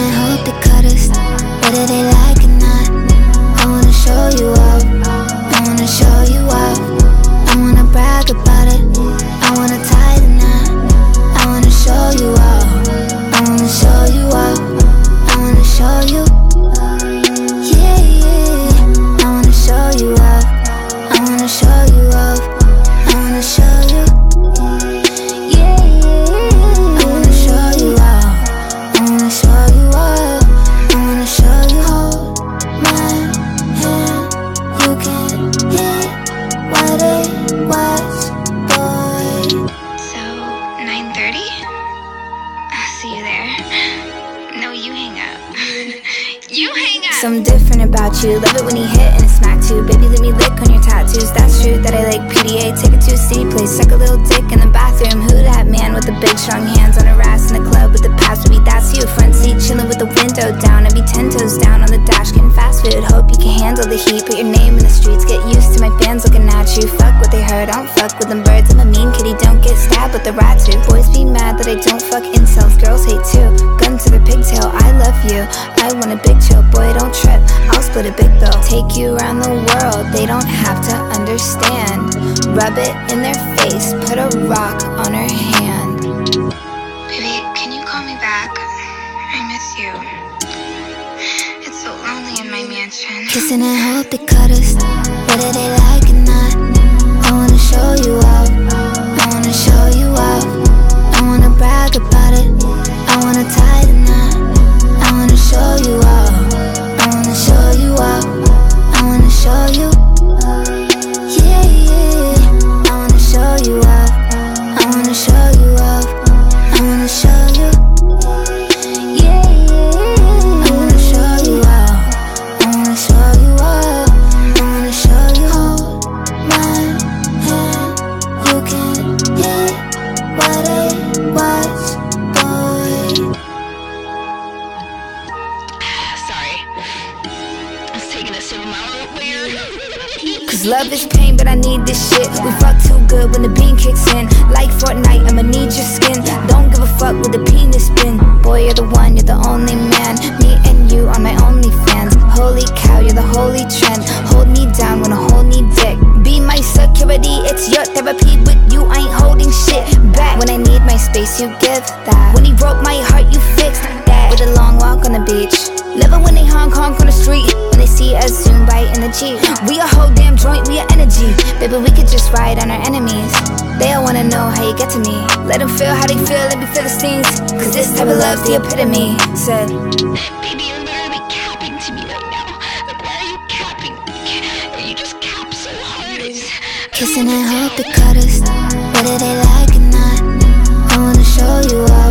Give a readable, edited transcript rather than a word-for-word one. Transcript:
and hope they cut us, whether they like it or not. I wanna show you up, I wanna show you up. I wanna brag about it, I wanna tie the knot. I wanna show you up, I wanna show you up. I wanna show you, yeah, yeah. I wanna show you up, I wanna show you up. I wanna show you, yeah, yeah. I wanna show you up, I wanna show you up. I wanna show you. Hold my hand, you can hear what it was, boy. So, 9:30? I'll see you there. No, you hang up. You hang up! Something different about you, love it when you hit and it smack too. Baby, let me lick on your tattoos, that's true that I like PDA. Take it to a city place, suck a little dick in the bathroom. Who that man with the big strong hands on her ass in the club with the past? Maybe that's you, front seat chilling with the window down. I'd be 10 toes down on the dash getting fast food. Hope you can handle the heat, put your name in the streets. Get used to my fans looking at you. Fuck what they heard, I don't fuck with them birds. I'm a mean kitty, don't get stabbed with the rat too. Boys be mad that I don't fuck incels, girls hate too. Gun to their pigtail, I love you, I want a big chill. Boy, don't trip, I'll split a big bill. Take you around the world, they don't have to understand. Rub it in their face, put a rock on her hand. Baby, can you call me back? I miss you. It's so lonely in my mansion. Kissing and hope they cut us, whether they like it or not. I wanna show you up, I wanna show you up. I wanna brag about it, I wanna tie the knot. I wanna show you up, I wanna show you up. I wanna show you, yeah, yeah. I wanna show you up, I wanna show you up. I wanna show you, yeah, yeah. I wanna show you up, I wanna show you up. I wanna show you. Hold my hand, you can hear what it was, boy. Sorry. I was taking a sip of my own beer. Cause love is pain, but I need this shit. We fuck too good when the bean kicks in. Like Fortnite, I'ma need your skin. Don't give a fuck with the penis spin. Boy, you're the one, you're the only man. Me and you on my OnlyFans. Holy cow, you're the holy trend. Hold me down when I hold me dick. Be my security, it's your therapy. With you, I ain't holding shit back. When I need my space, you give that. When he broke my heart, you fixed that. With a long walk on the beach. Love it when they honk on the street. When they see us zoom by in the Jeep. We a whole damn joint, we a energy. Baby, we could just ride on our enemies. They all wanna know how you get to me. Let them feel how they feel, let me feel the stings. Cause this type of love's the epitome. Said, Baby, you're literally capping to me right now. Like, why are you capping? You just cap so hard. kissing and hope they cut us, whether they like it or not. I wanna show you up,